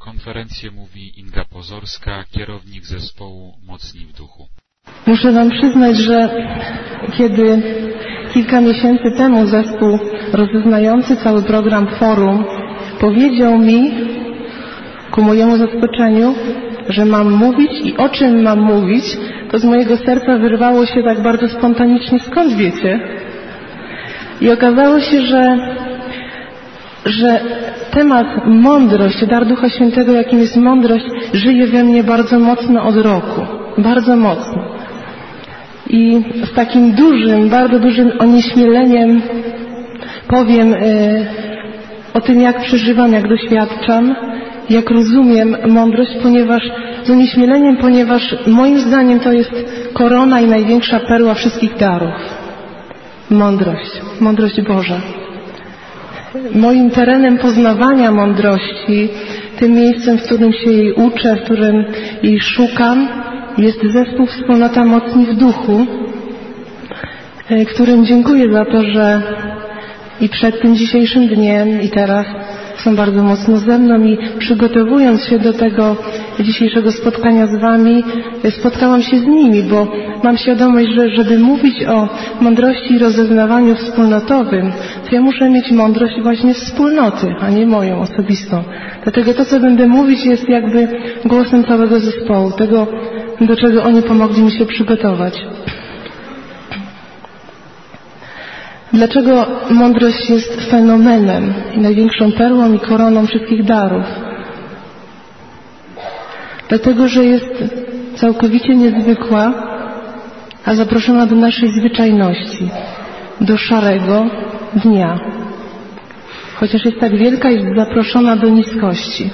konferencję mówi Inga Pozorska, kierownik zespołu Mocni w Duchu. Muszę Wam przyznać, że kiedy kilka miesięcy temu zespół rozeznający cały program Forum powiedział mi, ku mojemu zaskoczeniu, że mam mówić i o czym mam mówić, to z mojego serca wyrwało się tak bardzo spontanicznie, skąd wiecie? I okazało się, że temat mądrość, dar Ducha Świętego, jakim jest mądrość, żyje we mnie bardzo mocno od roku. Bardzo mocno. I z takim dużym, bardzo dużym onieśmieleniem powiem o tym, jak przeżywam, jak doświadczam, jak rozumiem mądrość, z onieśmieleniem, ponieważ moim zdaniem to jest korona i największa perła wszystkich darów. Mądrość Boża. Moim terenem poznawania mądrości, tym miejscem, w którym się jej uczę, w którym jej szukam, jest zespół Wspólnota Mocni w Duchu, którym dziękuję za to, że i przed tym dzisiejszym dniem, i teraz są bardzo mocno ze mną i przygotowując się do tego dzisiejszego spotkania z Wami, spotkałam się z nimi, bo mam świadomość, że żeby mówić o mądrości i rozeznawaniu wspólnotowym, to ja muszę mieć mądrość właśnie wspólnoty, a nie moją osobistą. Dlatego to, co będę mówić, jest jakby głosem całego zespołu, tego, do czego oni pomogli mi się przygotować. Dlaczego mądrość jest fenomenem i największą perłą i koroną wszystkich darów? Dlatego, że jest całkowicie niezwykła, a zaproszona do naszej zwyczajności, do szarego dnia. Chociaż jest tak wielka, jest zaproszona do niskości.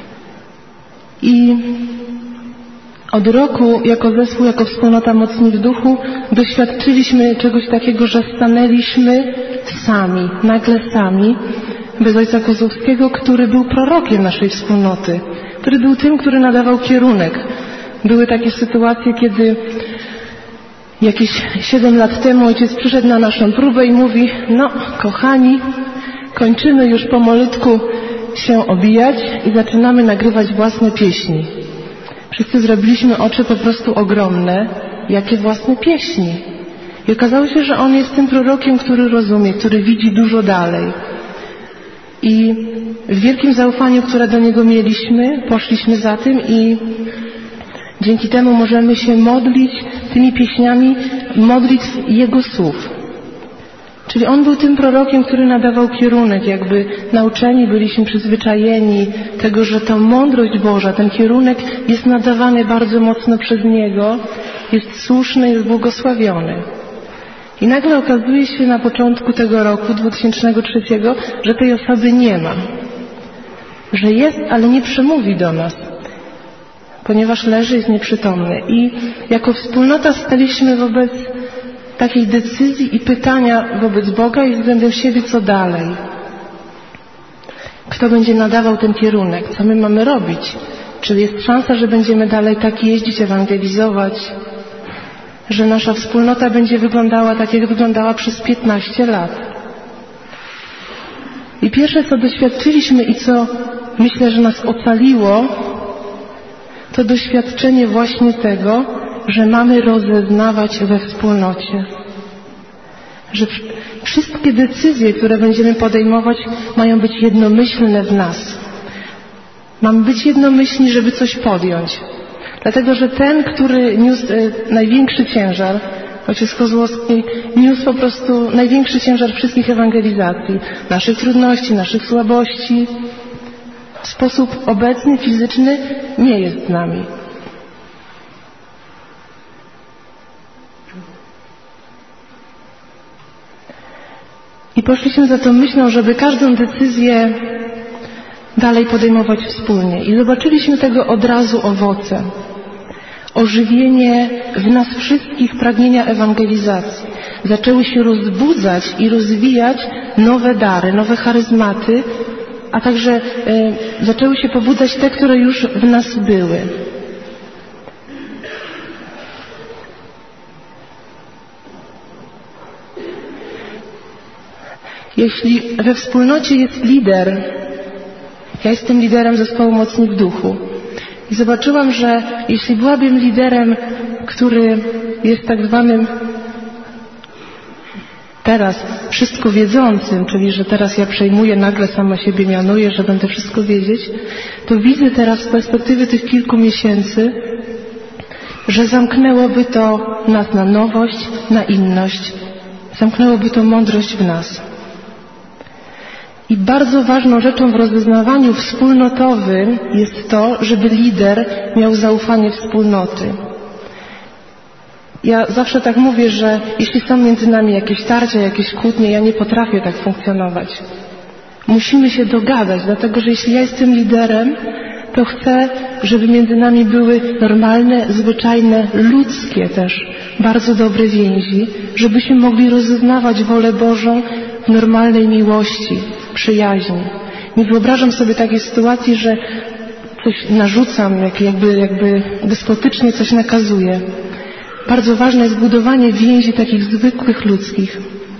I od roku jako zespół, jako Wspólnota Mocni w Duchu doświadczyliśmy czegoś takiego, że stanęliśmy sami, nagle sami, bez Ojca Kozłowskiego, który był prorokiem naszej wspólnoty, który był tym, który nadawał kierunek. Były takie sytuacje, kiedy jakieś 7 lat temu Ojciec przyszedł na naszą próbę i mówi: no kochani, kończymy już pomalutku się obijać i zaczynamy nagrywać własne pieśni. Wszyscy zrobiliśmy oczy po prostu ogromne, jakie własne pieśni. I okazało się, że on jest tym prorokiem, który rozumie, który widzi dużo dalej. I w wielkim zaufaniu, które do niego mieliśmy, poszliśmy za tym i dzięki temu możemy się modlić tymi pieśniami, modlić jego słów. Czyli on był tym prorokiem, który nadawał kierunek, jakby nauczeni byliśmy, przyzwyczajeni tego, że ta mądrość Boża, ten kierunek jest nadawany bardzo mocno przez niego, jest słuszny, jest błogosławiony. I nagle okazuje się na początku tego roku 2003, że tej osoby nie ma. Że jest, ale nie przemówi do nas, ponieważ leży, jest nieprzytomny. I jako wspólnota staliśmy wobec takiej decyzji i pytania wobec Boga i względem siebie, co dalej. Kto będzie nadawał ten kierunek? Co my mamy robić? Czy jest szansa, że będziemy dalej tak jeździć, ewangelizować? Że nasza wspólnota będzie wyglądała tak, jak wyglądała przez 15 lat? I pierwsze, co doświadczyliśmy i co myślę, że nas ocaliło, to doświadczenie właśnie tego, że mamy rozeznawać we wspólnocie. Że wszystkie decyzje, które będziemy podejmować, mają być jednomyślne w nas. Mamy być jednomyślni, żeby coś podjąć. Dlatego, że ten, który niósł największy ciężar, Ojciec Kozłowski, niósł po prostu największy ciężar wszystkich ewangelizacji, naszych trudności, naszych słabości, w sposób obecny, fizyczny nie jest z nami. I poszliśmy za tą myślą, żeby każdą decyzję dalej podejmować wspólnie. I zobaczyliśmy tego od razu owoce. Ożywienie w nas wszystkich pragnienia ewangelizacji. Zaczęły się rozbudzać i rozwijać nowe dary, nowe charyzmaty, a także zaczęły się pobudzać te, które już w nas były. Jeśli we wspólnocie jest lider, Ja jestem liderem zespołu Mocni w Duchu. I zobaczyłam, że jeśli byłabym liderem, który jest tak zwanym teraz wszystko wiedzącym, czyli że teraz ja przejmuję, nagle sama siebie mianuję, że będę wszystko wiedzieć, to widzę teraz z perspektywy tych kilku miesięcy, że zamknęłoby to nas na nowość, na inność. Zamknęłoby to mądrość w nas. I bardzo ważną rzeczą w rozeznawaniu wspólnotowym jest to, żeby lider miał zaufanie wspólnoty. Ja zawsze tak mówię, że jeśli są między nami jakieś tarcia, jakieś kłótnie, ja nie potrafię tak funkcjonować. Musimy się dogadać, dlatego że jeśli ja jestem liderem, to chcę, żeby między nami były normalne, zwyczajne, ludzkie też, bardzo dobre więzi, żebyśmy mogli rozeznawać wolę Bożą w normalnej miłości, przyjaźni. Nie wyobrażam sobie takiej sytuacji, że coś narzucam, jakby despotycznie coś nakazuję. Bardzo ważne jest budowanie więzi takich zwykłych, ludzkich.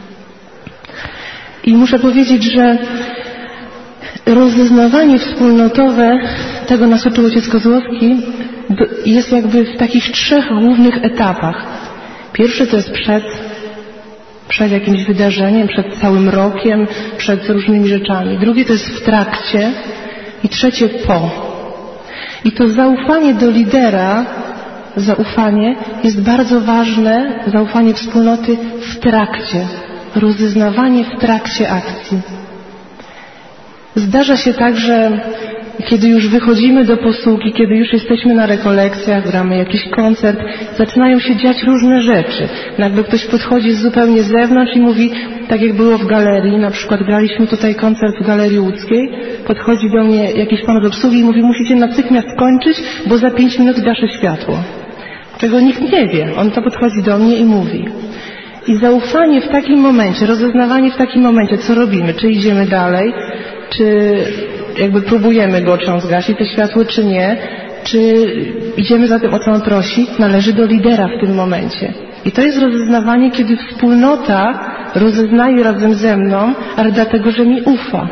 I muszę powiedzieć, że rozeznawanie wspólnotowe, tego nas uczył ojciec Kozłowski, jest jakby w takich 3 głównych etapach. Pierwszy to jest przed jakimś wydarzeniem, przed całym rokiem, przed różnymi rzeczami. Drugie to jest w trakcie i trzecie po. I to zaufanie do lidera, zaufanie jest bardzo ważne, zaufanie wspólnoty w trakcie, rozeznawanie w trakcie akcji. Zdarza się tak, że kiedy już wychodzimy do posługi, kiedy już jesteśmy na rekolekcjach, gramy jakiś koncert, zaczynają się dziać różne rzeczy. Nagle ktoś podchodzi zupełnie z zewnątrz i mówi, tak jak było w galerii, na przykład graliśmy tutaj koncert w Galerii Łódzkiej, podchodzi do mnie jakiś pan od obsługi i mówi, musicie natychmiast kończyć, bo za 5 minut gaszę światło. Czego nikt nie wie. On to podchodzi do mnie i mówi. I zaufanie w takim momencie, rozeznawanie w takim momencie, co robimy, czy idziemy dalej, czy jakby próbujemy go, czy on zgasi to światło, czy nie, czy idziemy za tym, o co on prosi, należy do lidera w tym momencie. I to jest rozeznawanie, kiedy wspólnota rozeznaje razem ze mną, ale dlatego, że mi ufa.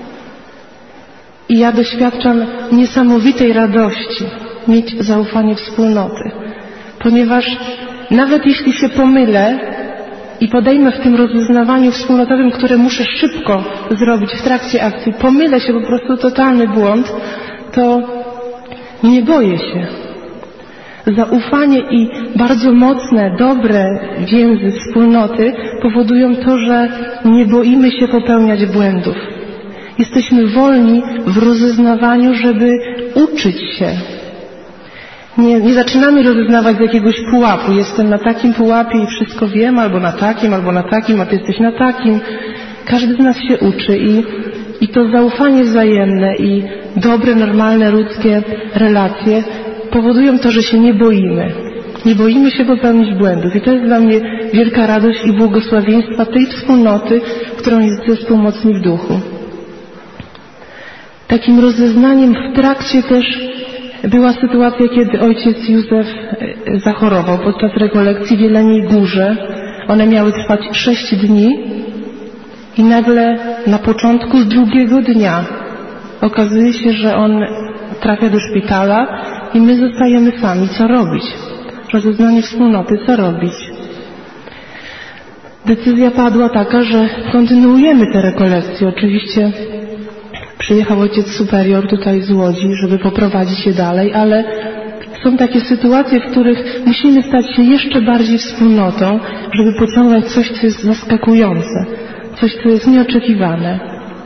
I ja doświadczam niesamowitej radości mieć zaufanie wspólnoty. Ponieważ nawet jeśli się pomylę i podejmę w tym rozeznawaniu wspólnotowym, które muszę szybko zrobić w trakcie akcji, pomylę się, po prostu totalny błąd, to nie boję się. Zaufanie i bardzo mocne, dobre więzy wspólnoty powodują to, że nie boimy się popełniać błędów. Jesteśmy wolni w rozeznawaniu, żeby uczyć się. Nie zaczynamy rozeznawać z jakiegoś pułapu. Jestem na takim pułapie i wszystko wiem, albo na takim, a ty jesteś na takim. Każdy z nas się uczy i to zaufanie wzajemne i dobre, normalne, ludzkie relacje powodują to, że się nie boimy. Nie boimy się popełnić błędów. I to jest dla mnie wielka radość i błogosławieństwa tej wspólnoty, którą jest zespół Mocni w Duchu. Takim rozeznaniem w trakcie też była sytuacja, kiedy ojciec Józef zachorował podczas rekolekcji w Jeleniej Górze. One miały trwać 6 dni i nagle na początku 2 dnia okazuje się, że on trafia do szpitala i my zostajemy sami. Co robić? Rozeznanie wspólnoty, co robić? Decyzja padła taka, że kontynuujemy te rekolekcje. Oczywiście przyjechał ojciec superior tutaj z Łodzi, żeby poprowadzić je dalej, ale są takie sytuacje, w których musimy stać się jeszcze bardziej wspólnotą, żeby pociągnąć coś, co jest zaskakujące, coś, co jest nieoczekiwane.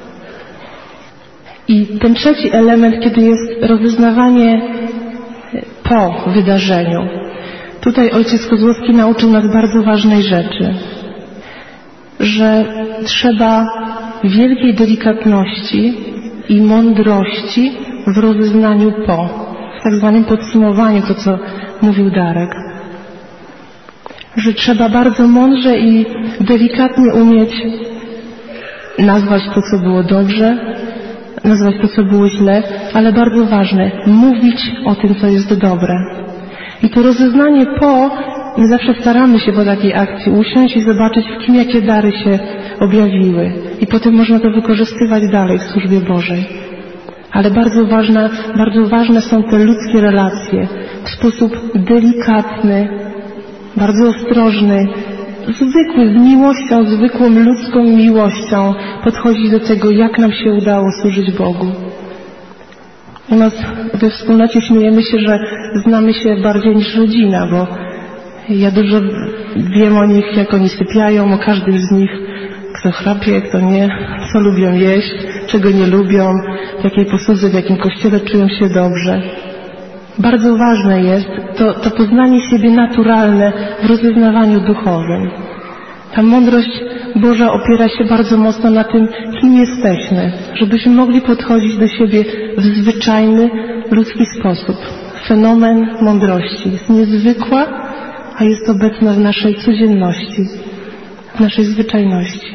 I ten trzeci element, kiedy jest rozeznawanie po wydarzeniu. Tutaj ojciec Kozłowski nauczył nas bardzo ważnej rzeczy, że trzeba wielkiej delikatności i mądrości w rozeznaniu po, w tak zwanym podsumowaniu, to co mówił Darek. Że trzeba bardzo mądrze i delikatnie umieć nazwać to, co było dobrze, nazwać to, co było źle, ale bardzo ważne, mówić o tym, co jest dobre. I to rozeznanie po, my zawsze staramy się po takiej akcji usiąść i zobaczyć, w kim jakie dary się objawiły. I potem można to wykorzystywać dalej w służbie Bożej. Ale bardzo ważne są te ludzkie relacje. W sposób delikatny, bardzo ostrożny, zwykły, z miłością, zwykłą ludzką miłością podchodzić do tego, jak nam się udało służyć Bogu. U nas we wspólnocie śmiejemy się, że znamy się bardziej niż rodzina, bo ja dużo wiem o nich, jak oni sypiają, o każdym z nich, kto chrapie, kto nie, co lubią jeść, czego nie lubią, w jakiej posłudze, w jakim kościele czują się dobrze. Bardzo ważne jest to poznanie siebie naturalne w rozeznawaniu duchowym. Ta mądrość Boża opiera się bardzo mocno na tym, kim jesteśmy, żebyśmy mogli podchodzić do siebie w zwyczajny, ludzki sposób. Fenomen mądrości jest niezwykła, a jest obecna w naszej codzienności, w naszej zwyczajności.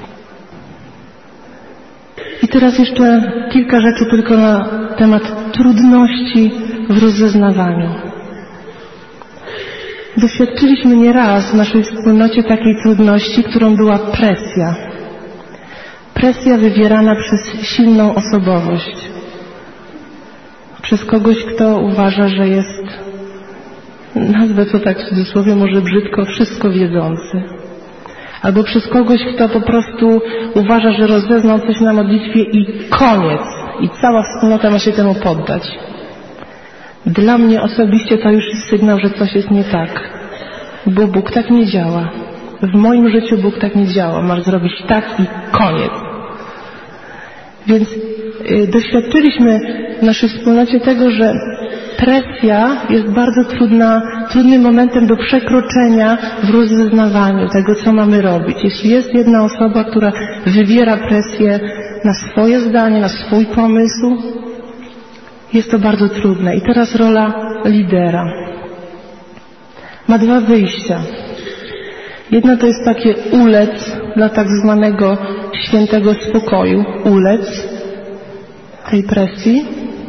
I teraz jeszcze kilka rzeczy tylko na temat trudności w rozeznawaniu. Doświadczyliśmy nieraz w naszej wspólnocie takiej trudności, którą była presja. Presja wywierana przez silną osobowość. Przez kogoś, kto uważa, że jest, nazwę to tak w cudzysłowie, może brzydko, wszystko wiedzący. Albo przez kogoś, kto po prostu uważa, że rozeznał coś na modlitwie i koniec. I cała wspólnota ma się temu poddać. Dla mnie osobiście to już jest sygnał, że coś jest nie tak. Bo Bóg tak nie działa. W moim życiu Bóg tak nie działa. Masz zrobić tak i koniec. Więc doświadczyliśmy w naszej wspólnocie tego, że presja jest bardzo trudnym momentem do przekroczenia w rozeznawaniu tego, co mamy robić. Jeśli jest jedna osoba, która wywiera presję na swoje zdanie, na swój pomysł, jest to bardzo trudne. I teraz rola lidera. Ma dwa wyjścia. Jedno to jest takie ulec dla tak zwanego świętego spokoju. Ulec tej presji.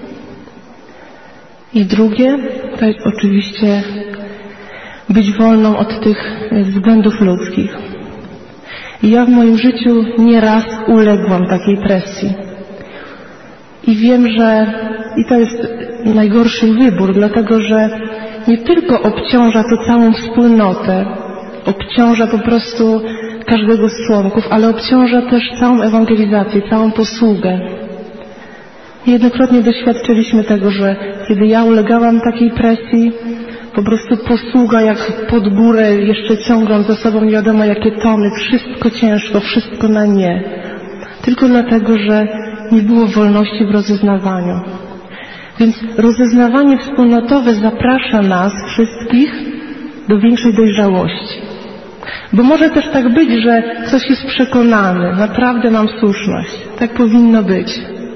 I drugie to jest oczywiście być wolną od tych względów ludzkich. I ja w moim życiu nieraz uległam takiej presji. I wiem, że i to jest najgorszy wybór, dlatego że nie tylko obciąża to całą wspólnotę, obciąża po prostu każdego z członków, ale obciąża też całą ewangelizację, całą posługę. Niejednokrotnie doświadczyliśmy tego, że kiedy ja ulegałam takiej presji, po prostu posługa jak pod górę, jeszcze ciągnąc za sobą nie wiadomo jakie tony, wszystko ciężko, wszystko na nie. Tylko dlatego, że nie było wolności w rozeznawaniu. Więc rozeznawanie wspólnotowe zaprasza nas wszystkich do większej dojrzałości. Bo może też tak być, że ktoś jest przekonany, naprawdę mam słuszność, tak powinno być.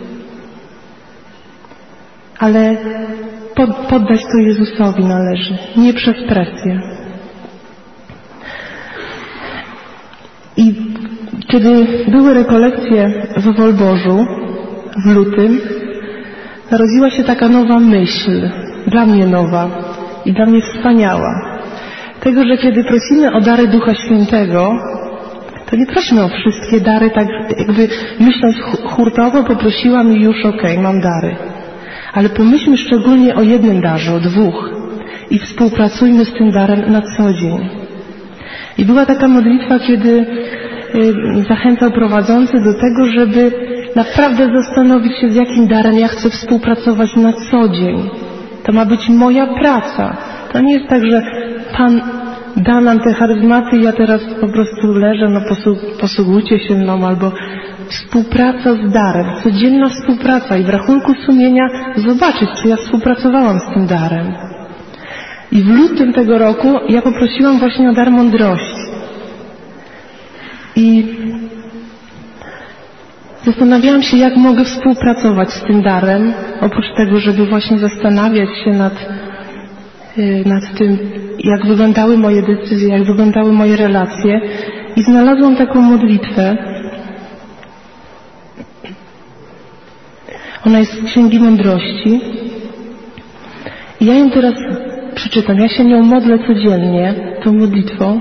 Ale poddać to Jezusowi należy, nie przez presję. I kiedy były rekolekcje w Wolborzu w lutym, narodziła się taka nowa myśl, dla mnie nowa i dla mnie wspaniała. Tego, że kiedy prosimy o dary Ducha Świętego, to nie prośmy o wszystkie dary, tak jakby myśląc hurtowo poprosiłam i już okej, mam dary. Ale pomyślmy szczególnie o jednym darze, o dwóch i współpracujmy z tym darem na co dzień. I była taka modlitwa, kiedy zachęcał prowadzący do tego, żeby naprawdę zastanowić się, z jakim darem ja chcę współpracować na co dzień. To ma być moja praca. To nie jest tak, że Pan da nam te charyzmaty i ja teraz po prostu leżę, no posługujcie się mną, albo współpraca z darem, codzienna współpraca i w rachunku sumienia zobaczyć, czy ja współpracowałam z tym darem. I w lutym tego roku ja poprosiłam właśnie o dar mądrości. I zastanawiałam się, jak mogę współpracować z tym darem, oprócz tego, żeby właśnie zastanawiać się nad tym, jak wyglądały moje decyzje, jak wyglądały moje relacje. I znalazłam taką modlitwę. Ona jest z Księgi Mądrości. I ja ją teraz przeczytam. Ja się nią modlę codziennie, tą modlitwą.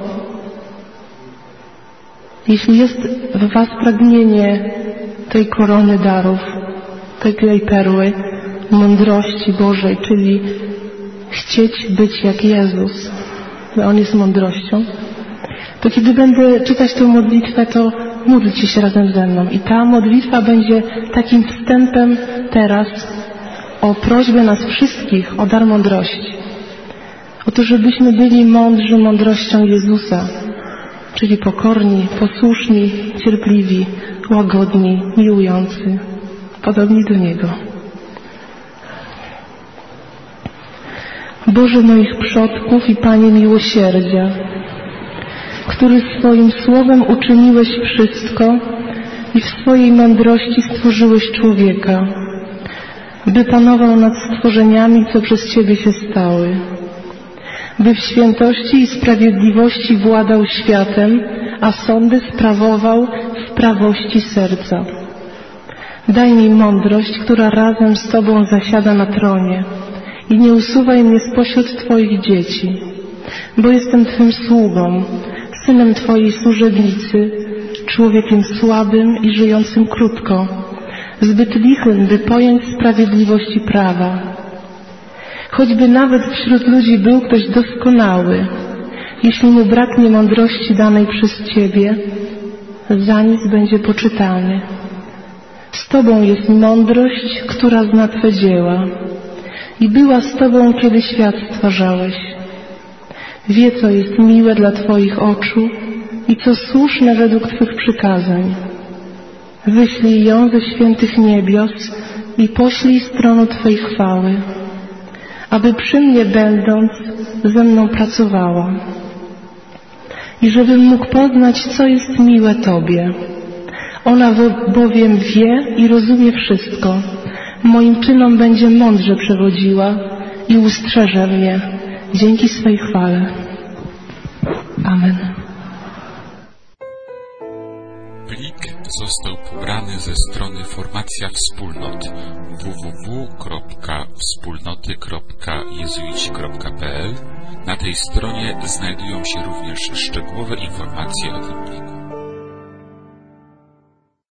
Jeśli jest w Was pragnienie tej korony darów, tej perły mądrości Bożej, czyli chcieć być jak Jezus, bo On jest mądrością, to kiedy będę czytać tę modlitwę, to módlcie się razem ze mną. I ta modlitwa będzie takim wstępem teraz o prośbę nas wszystkich o dar mądrości. O to, żebyśmy byli mądrzy mądrością Jezusa, czyli pokorni, posłuszni, cierpliwi, łagodni, miłujący, podobni do Niego. Boże moich przodków i Panie miłosierdzia, który swoim słowem uczyniłeś wszystko i w swojej mądrości stworzyłeś człowieka, by panował nad stworzeniami, co przez Ciebie się stały, by w świętości i sprawiedliwości władał światem, a sądy sprawował w prawości serca. Daj mi mądrość, która razem z Tobą zasiada na tronie i nie usuwaj mnie spośród Twoich dzieci, bo jestem Twym sługą, synem Twojej służebnicy, człowiekiem słabym i żyjącym krótko, zbyt lichym, by pojąć sprawiedliwości prawa. Choćby nawet wśród ludzi był ktoś doskonały, jeśli mu braknie mądrości danej przez Ciebie, za nic będzie poczytany. Z Tobą jest mądrość, która zna Twe dzieła i była z Tobą, kiedy świat stwarzałeś. Wie, co jest miłe dla Twoich oczu i co słuszne według Twych przykazań. Wyślij ją ze świętych niebios i poślij z tronu Twej chwały, aby przy mnie będąc ze mną pracowała i żebym mógł poznać, co jest miłe Tobie. Ona bowiem wie i rozumie wszystko. Moim czynom będzie mądrze przewodziła i ustrzeże mnie dzięki swej chwale. Amen. Plik został pobrany ze strony Formacja Wspólnot www.wspólnoty.jezuici.pl. Na tej stronie znajdują się również szczegółowe informacje o tym pliku.